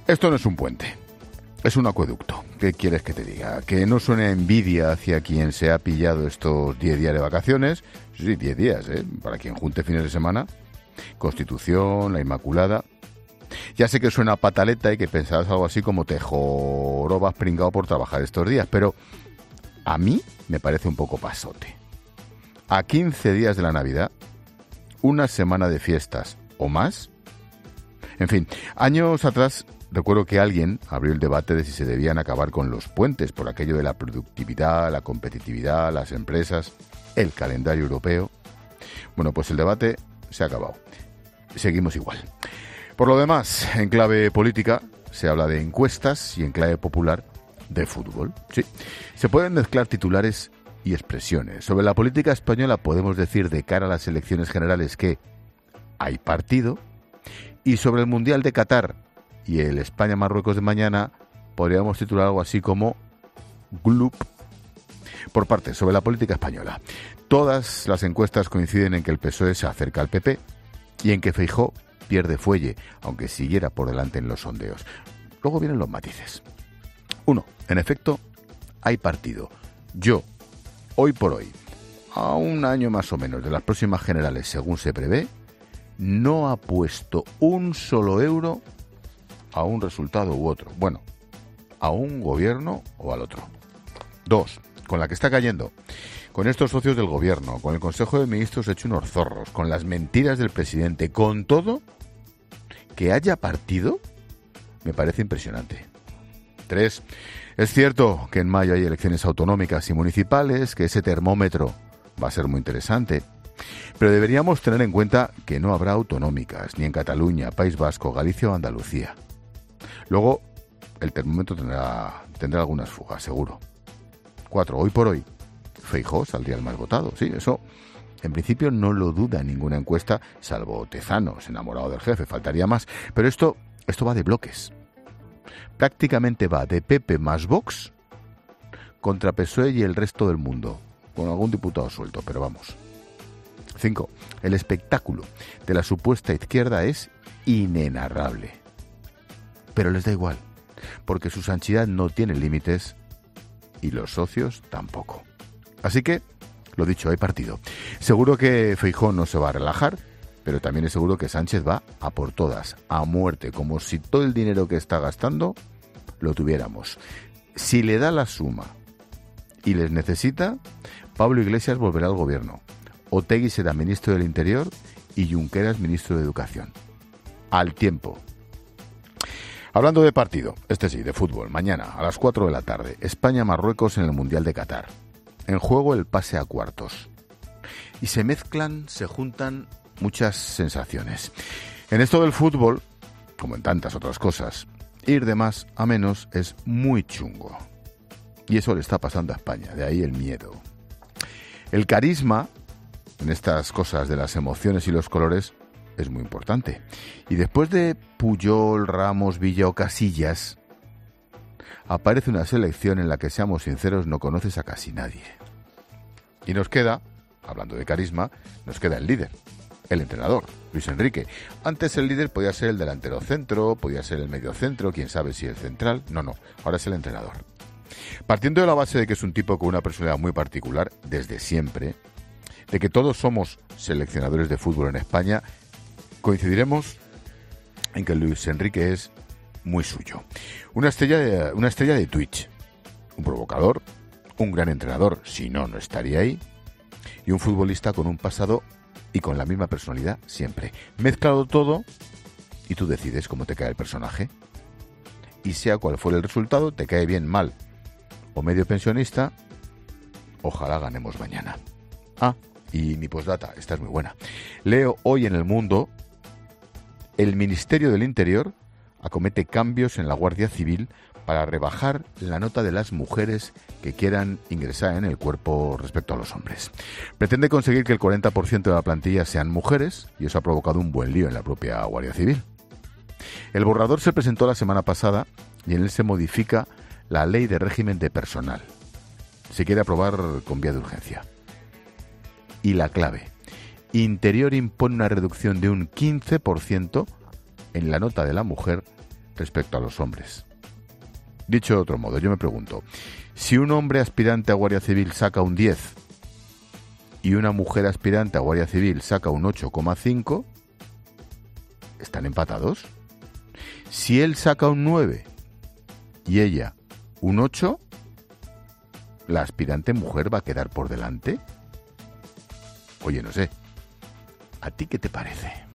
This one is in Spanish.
Esto no es un puente, es un acueducto. ¿Qué quieres que te diga? Que no suene envidia hacia quien se ha pillado estos 10 días de vacaciones. Sí, 10 días, para quien junte fines de semana. Constitución, la Inmaculada. Ya sé que suena a pataleta y que pensarás algo así como te jorobas pringado por trabajar estos días, pero a mí me parece un poco pasote. A 15 días de la Navidad, una semana de fiestas o más. En fin, años atrás recuerdo que alguien abrió el debate de si se debían acabar con los puentes por aquello de la productividad, la competitividad, las empresas, el calendario europeo. Bueno, pues el debate se ha acabado. Seguimos igual. Por lo demás, en clave política se habla de encuestas y en clave popular de fútbol. Sí, se pueden mezclar titulares y expresiones. Sobre la política española podemos decir de cara a las elecciones generales que hay partido, y sobre el Mundial de Qatar y el España-Marruecos de mañana podríamos titular algo así como Glup. Por parte, sobre la política española, todas las encuestas coinciden en que el PSOE se acerca al PP y en que Feijóo pierde fuelle, aunque siguiera por delante en los sondeos. Luego vienen los matices. 1. En efecto, hay partido. Yo, hoy por hoy, a un año más o menos de las próximas generales, según se prevé, no ha puesto un solo euro a un resultado u otro. Bueno, a un gobierno o al otro. 2. Con la que está cayendo. Con estos socios del gobierno, con el Consejo de Ministros hecho unos zorros, con las mentiras del presidente, con todo, que haya partido, me parece impresionante. 3. Es cierto que en mayo hay elecciones autonómicas y municipales, que ese termómetro va a ser muy interesante, pero deberíamos tener en cuenta que no habrá autonómicas, ni en Cataluña, País Vasco, Galicia o Andalucía. Luego, el termómetro tendrá algunas fugas, seguro. 4. Hoy por hoy, Feijóo saldría el más votado. Sí, eso en principio no lo duda ninguna encuesta, salvo Tezanos, enamorado del jefe, faltaría más. Pero esto va de bloques. Prácticamente va de PP más Vox contra PSOE y el resto del mundo, con algún diputado suelto, pero vamos. 5. El espectáculo de la supuesta izquierda es inenarrable. Pero les da igual, porque su sanchidad no tiene límites y los socios tampoco. Así que, lo dicho, hay partido. Seguro que Feijóo no se va a relajar, pero también es seguro que Sánchez va a por todas, a muerte, como si todo el dinero que está gastando lo tuviéramos. Si le da la suma y les necesita, Pablo Iglesias volverá al gobierno. Otegi será ministro del Interior y Junqueras ministro de Educación. Al tiempo. Hablando de partido, este sí, de fútbol, mañana a las 4 de la tarde, España-Marruecos en el Mundial de Qatar. En juego el pase a cuartos. Y se mezclan, se juntan muchas sensaciones. En esto del fútbol, como en tantas otras cosas, ir de más a menos es muy chungo. Y eso le está pasando a España, de ahí el miedo. El carisma, en estas cosas de las emociones y los colores, es muy importante. Y después de Puyol, Ramos, Villa o Casillas, aparece una selección en la que, seamos sinceros, no conoces a casi nadie. Y nos queda, hablando de carisma, nos queda el líder, el entrenador, Luis Enrique. Antes el líder podía ser el delantero centro, podía ser el medio centro, quién sabe si el central. No, ahora es el entrenador. Partiendo de la base de que es un tipo con una personalidad muy particular, desde siempre, de que todos somos seleccionadores de fútbol en España, coincidiremos en que Luis Enrique es muy suyo. Una estrella de Twitch, un provocador, un gran entrenador, si no, no estaría ahí, y un futbolista con un pasado y con la misma personalidad siempre. Mezclado todo y tú decides cómo te cae el personaje. Y sea cual fuera el resultado, te cae bien, mal o medio pensionista, ojalá ganemos mañana. Y mi postdata, esta es muy buena. Leo hoy en El Mundo, el Ministerio del Interior acomete cambios en la Guardia Civil para rebajar la nota de las mujeres que quieran ingresar en el cuerpo respecto a los hombres. Pretende conseguir que el 40% de la plantilla sean mujeres y eso ha provocado un buen lío en la propia Guardia Civil. El borrador se presentó la semana pasada y en él se modifica la ley de régimen de personal. Se quiere aprobar con vía de urgencia. Y la clave, Interior impone una reducción de un 15% en la nota de la mujer respecto a los hombres. Dicho de otro modo, yo me pregunto, si un hombre aspirante a Guardia Civil saca un 10 y una mujer aspirante a Guardia Civil saca un 8,5, ¿están empatados? Si él saca un 9 y ella un 8, ¿la aspirante mujer va a quedar por delante? Oye, no sé. ¿A ti qué te parece?